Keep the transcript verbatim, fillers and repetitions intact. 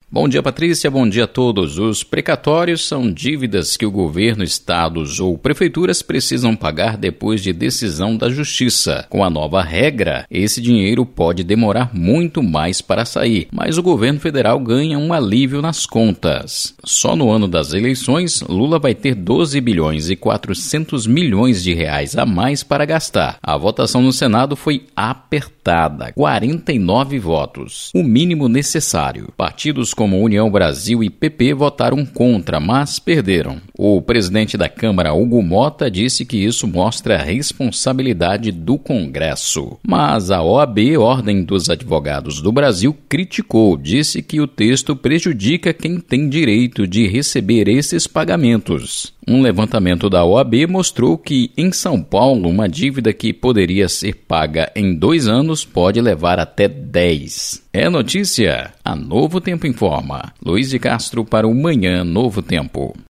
Bom dia, Patrícia. Bom dia a todos. Os precatórios são dívidas que o governo, estados ou prefeituras precisam pagar depois de decisão da Justiça. Com a nova regra, esse dinheiro pode demorar muito mais para sair, mas o governo federal ganha um alívio nas contas. Só no ano das eleições, Lula vai ter doze bilhões e quatrocentos milhões de reais a mais para gastar. A votação no Senado foi apertada, quarenta e nove votos, o mínimo necessário. Partidos como União Brasil e P P votaram contra, mas perderam. O presidente da Câmara, Hugo Mota, disse que isso mostra a responsabilidade do Congresso. Mas a O A B, Ordem dos Advogados do Brasil, criticou, disse que o texto prejudica quem tem direito de receber esses pagamentos. Um levantamento da O A B mostrou que, em São Paulo, uma dívida que poderia ser paga em dois anos pode levar até dez. É notícia? A Novo Tempo informa. Luiz de Castro para o Manhã Novo Tempo.